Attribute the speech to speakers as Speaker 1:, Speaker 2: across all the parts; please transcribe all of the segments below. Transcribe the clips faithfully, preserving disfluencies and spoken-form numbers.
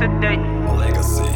Speaker 1: a day.
Speaker 2: Legacy.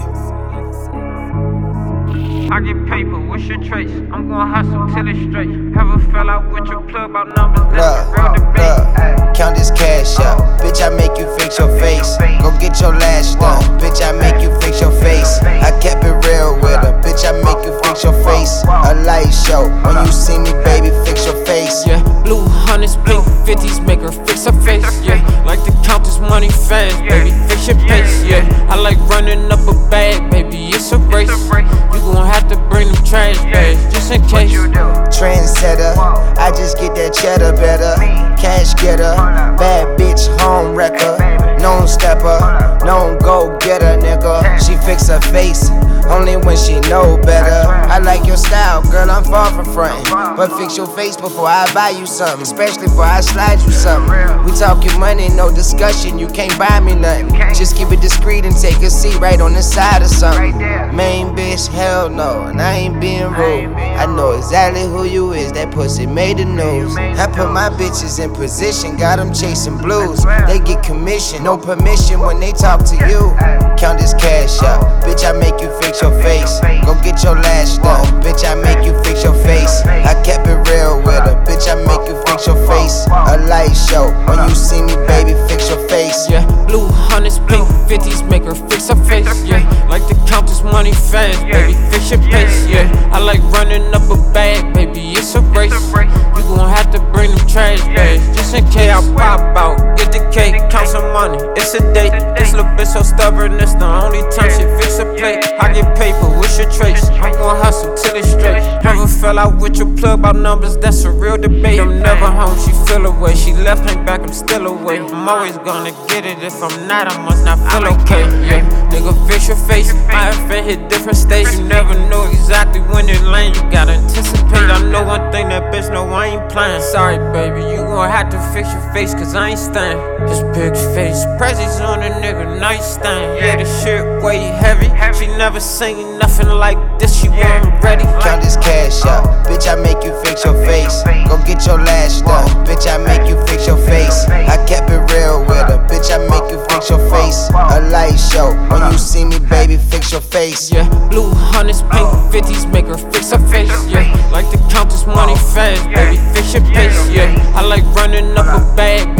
Speaker 1: I get paper, what's your trace? I'm gon' hustle till it's straight. Ever fell out with your plug about numbers? That's a real debate.
Speaker 3: Look, count this cash up. Bitch, I make you fix your face. Go get your lash done. Bitch, I make you fix your face. I kept it real with her. Bitch, I make you fix your face. A light show. When you see me, baby, fix your face.
Speaker 4: Yeah, blue hundreds, pink fifties, make her fix her face. Yeah, like to count this money fast, baby, fix your pace. Yeah, I like running up a bag, baby, it's a race. You gon' have to bring them trash bags, just in case.
Speaker 3: Trendsetter, I just get that cheddar better. Cash getter, bad bitch, home wrecker. Known stepper, known go getter, nigga. She fix her face, only when she know better. I like your style, girl, I'm far from frontin'. But fix your face before I buy you something, especially before I slide you something. We talkin' money, no discussion, you can't buy me nothing. Just keep it discreet and take a seat right on the side of something. Main bitch, hell no, and I ain't being rude. I know exactly who you is, that pussy made the news. I put my bitches in position, got them chasing blues. They get commission, no permission when they talk to you. Count this cash up, bitch, I make you fix your face. Go get your lash done, bitch, I make you fix your face. I kept it real with her, bitch, I make you fix your face. A light show, when you see me, baby, fix your face.
Speaker 4: Yeah, blue hundreds, pink fifties, make her fix her face. Yeah, like to count this money fast, baby, fix your pace. Yeah, I like running up a bag, baby, it's a race. You gon' have to bring them trash bags, just in case. I pop out, get the cake, count some money, it's a date. This little bitch so stubborn, it's the only time she fix a plate. I get paper, what's your trace? I'm gon' hustle till it's straight. Ever fell out with your plug about numbers? That's a real debate. I'm never home, she feel away. She left, ain't back, I'm still away. I'm always gonna get it, if I'm not, I must not feel okay. Yeah, nigga, fix your face. I have been hit different states. You never know exactly when it land, you gotta anticipate. I know one thing, that bitch know I ain't playing. Sorry, baby, you gon' have to fix your face, cause I ain't staying. This big face, presents on a nigga nightstand. Yeah, the shit way heavy. She never seen nothing like this, she wasn't ready.
Speaker 3: Count this cash up, bitch, I make you fix your face. Go get your lash done, bitch, I make you fix your face. I kept it real with her, bitch, I make you fix your face. A light show, when you see me, baby, fix your face.
Speaker 4: Yeah, blue hundreds, pink fifties, make her fix her face. Yeah, like to count this money fast, baby, fix your pace. Yeah, I like running up a bag,